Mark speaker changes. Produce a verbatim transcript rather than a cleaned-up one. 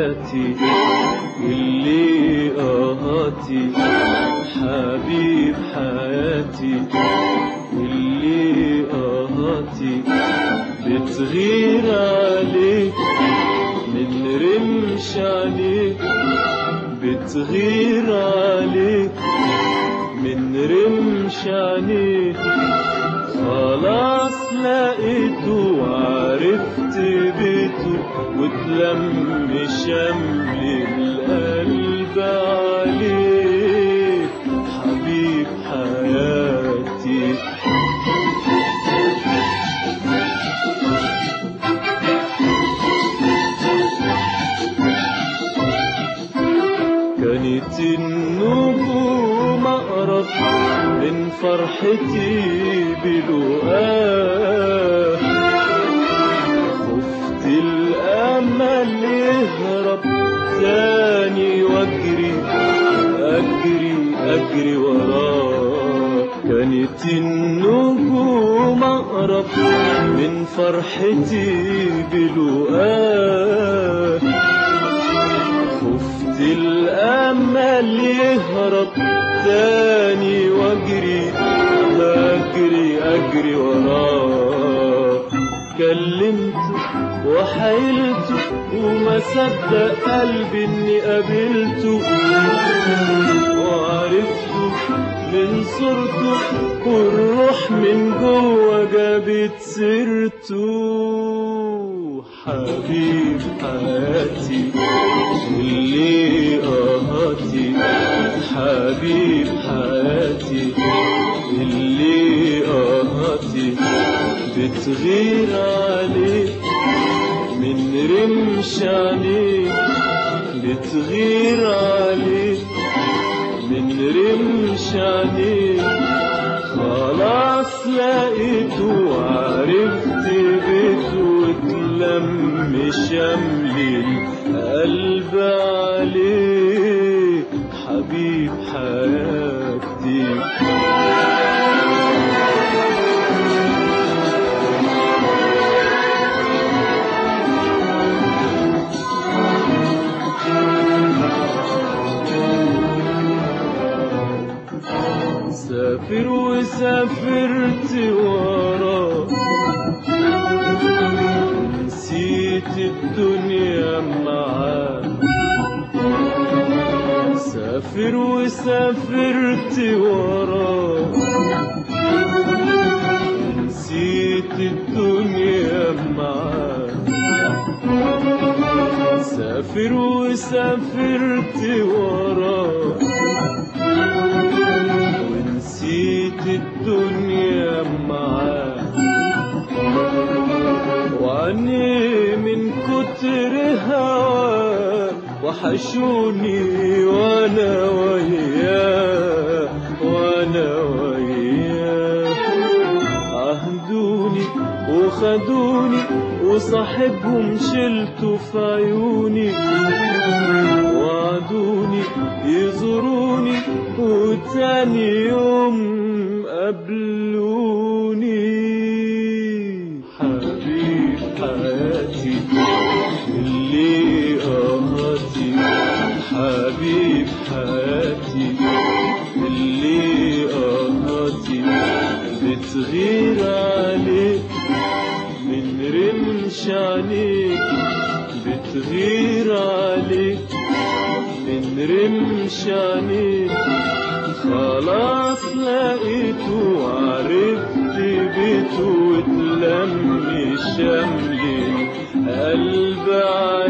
Speaker 1: حياتي اللي قهاتي، حبيب حياتي اللي قهاتي، بتغير عليك من رمش عليك، بتغير عليك من رمش عليك. خلاص لقيته وعرفت بيته، وتلم شمل القلب عليك، حبيب حياتي. كانت النجوم أقرب من فرحتي بلقاه، خفت الأمل يهرب تاني واجري أجري أجري وراه. كانت النجوم أقرب من فرحتي بلقاه، خفت الأمل يهرب تاني واجري أجري أجري وراه. كلمته وحيلته وما صدق قلبي إني قابلته، وعرفته من صورته والروح من جوه جابت سيرته، حبيب حياتي اللي قهاتي، حبيب حياتي اللي قهاتي، بتغير عليك من رمش عليك، بتغير عليك من رمش عليك. خلاص لقيته وعرفت بيته، وتلم شمل القلب عليك، حبيب حياتي. سافر وسافرت وراه، نسيت الدنيا معاه. سافر وسافرت وراه، نسيت الدنيا معاه. سافر وسافرت وراه، ونسيت الدنيا معاه. وعني من كتر هواه وحشوني وانا وياه، وانا وياه. عهدوني وخدوني وصاحبهم شلته في عيوني، وعدوني يزوروني وتاني يوم قابلوني، حبيب حياتي اللي قهاتي، حبيب حياتي اللي قهاتي، بتغير عليك من رمش عليك، بتغير عليك من رمش عليك. خلاص لقيته وعرفت بيته، وتلم شمل القلب عليك.